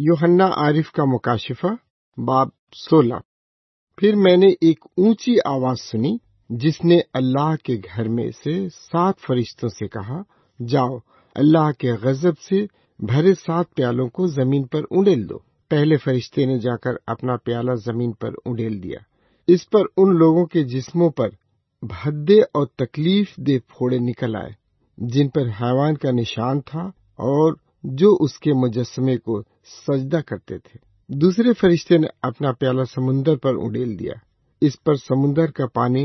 یوحنا عارف کا مکاشفہ باب 16۔ پھر میں نے ایک اونچی آواز سنی جس نے اللہ کے گھر میں سے 7 فرشتوں سے کہا، جاؤ اللہ کے غضب سے بھرے 7 پیالوں کو زمین پر اونڈیل دو۔ پہلے فرشتے نے جا کر اپنا پیالہ زمین پر اونڈیل دیا۔ اس پر ان لوگوں کے جسموں پر بھدے اور تکلیف دہ پھوڑے نکل آئے جن پر حیوان کا نشان تھا اور جو اس کے مجسمے کو سجدہ کرتے تھے۔ دوسرے فرشتے نے اپنا پیالہ سمندر پر اونڈیل دیا۔ اس پر سمندر کا پانی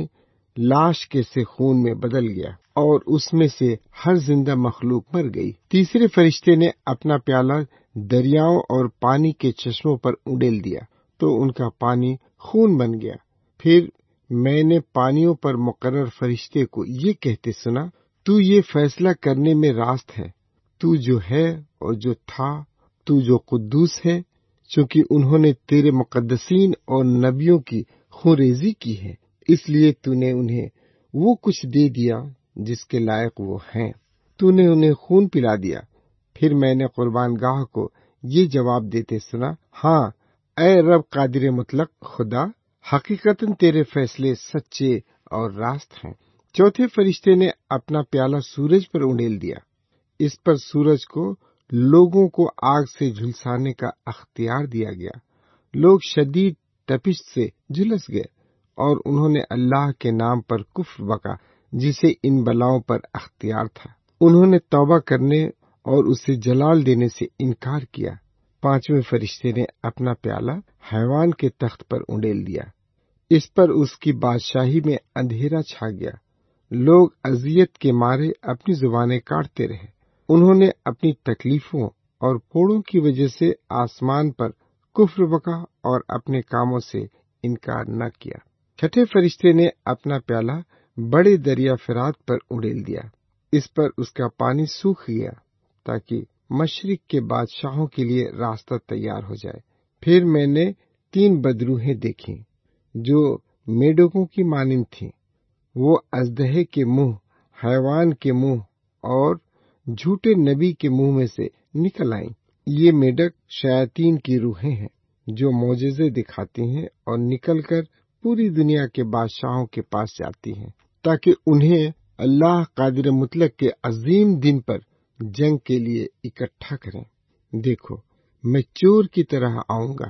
لاش کے سے خون میں بدل گیا اور اس میں سے ہر زندہ مخلوق مر گئی۔ تیسرے فرشتے نے اپنا پیالہ دریاؤں اور پانی کے چشموں پر اونڈیل دیا تو ان کا پانی خون بن گیا۔ پھر میں نے پانیوں پر مقرر فرشتے کو یہ کہتے سنا، تو یہ فیصلہ کرنے میں راست ہے، تو جو ہے اور جو تھا، تو جو قدوس ہے، چونکہ انہوں نے تیرے مقدسین اور نبیوں کی خونریزی کی ہے، اس لیے تو نے انہیں وہ کچھ دے دیا جس کے لائق وہ ہیں، تو نے انہیں خون پلا دیا۔ پھر میں نے قربان گاہ کو یہ جواب دیتے سنا، ہاں اے رب قادر مطلق خدا، حقیقتاً تیرے فیصلے سچے اور راست ہیں۔ چوتھے فرشتے نے اپنا پیالہ سورج پر اونڈیل دیا۔ اس پر سورج کو لوگوں کو آگ سے جھلسانے کا اختیار دیا گیا۔ لوگ شدید تپش سے جھلس گئے اور انہوں نے اللہ کے نام پر کفر بکا جسے ان بلاؤں پر اختیار تھا۔ انہوں نے توبہ کرنے اور اسے جلال دینے سے انکار کیا۔ پانچویں فرشتے نے اپنا پیالہ حیوان کے تخت پر اونڈیل دیا۔ اس پر اس کی بادشاہی میں اندھیرا چھا گیا۔ لوگ اذیت کے مارے اپنی زبانیں کاٹتے رہے۔ انہوں نے اپنی تکلیفوں اور پھوڑوں کی وجہ سے آسمان پر کفر بکا اور اپنے کاموں سے انکار نہ کیا۔ چھٹے فرشتے نے اپنا پیالہ بڑے دریا فرات پر اونڈیل دیا۔ اس پر اس کا پانی سوکھ گیا تاکہ مشرق کے بادشاہوں کے لیے راستہ تیار ہو جائے۔ پھر میں نے 3 بدروہیں دیکھیں جو میڈکوں کی مانند تھیں۔ وہ اژدہے کے منہ، حیوان کے منہ اور جھوٹے نبی کے منہ میں سے نکل آئیں۔ یہ میڈک شیاطین کی روحیں ہیں جو معجزے دکھاتی ہیں اور نکل کر پوری دنیا کے بادشاہوں کے پاس جاتی ہیں تاکہ انہیں اللہ قادر مطلق کے عظیم دن پر جنگ کے لیے اکٹھا کریں۔ دیکھو میں چور کی طرح آؤں گا،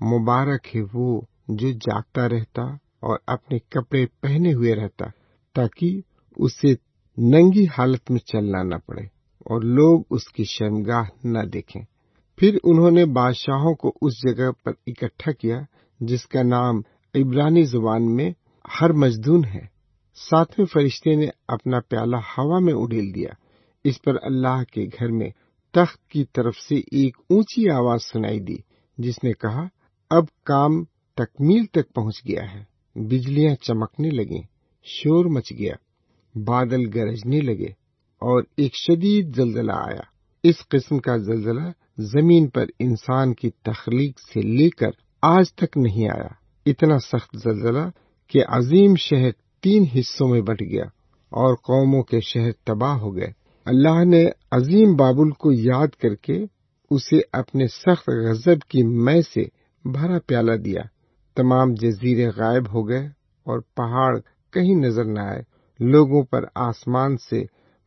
مبارک ہے وہ جو جاگتا رہتا اور اپنے کپڑے پہنے ہوئے رہتا تاکہ اسے ننگی حالت میں چلنا نہ پڑے اور لوگ اس کی شرمگاہ نہ دیکھیں۔ پھر انہوں نے بادشاہوں کو اس جگہ پر اکٹھا کیا جس کا نام عبرانی زبان میں ہرمجدون ہے۔ 7ویں فرشتے نے اپنا پیالہ ہوا میں اونڈیل دیا۔ اس پر اللہ کے گھر میں تخت کی طرف سے ایک اونچی آواز سنائی دی جس نے کہا، اب کام تکمیل تک پہنچ گیا ہے۔ بجلیاں چمکنے لگیں، شور مچ گیا، بادل گرجنے لگے اور ایک شدید زلزلہ آیا۔ اس قسم کا زلزلہ زمین پر انسان کی تخلیق سے لے کر آج تک نہیں آیا۔ اتنا سخت زلزلہ کہ عظیم شہر 3 حصوں میں بٹ گیا اور قوموں کے شہر تباہ ہو گئے۔ اللہ نے عظیم بابل کو یاد کر کے اسے اپنے سخت غضب کی مے سے بھرا پیالہ دیا۔ تمام جزیرے غائب ہو گئے اور پہاڑ کہیں نظر نہ آئے۔ لوگوں پر آسمان سے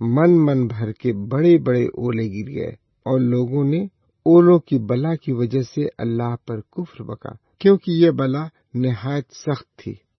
من بھر کے بڑے بڑے اولے گر گئے اور لوگوں نے اولوں کی بلا کی وجہ سے اللہ پر کفر بکا، کیونکہ یہ بلا نہایت سخت تھی۔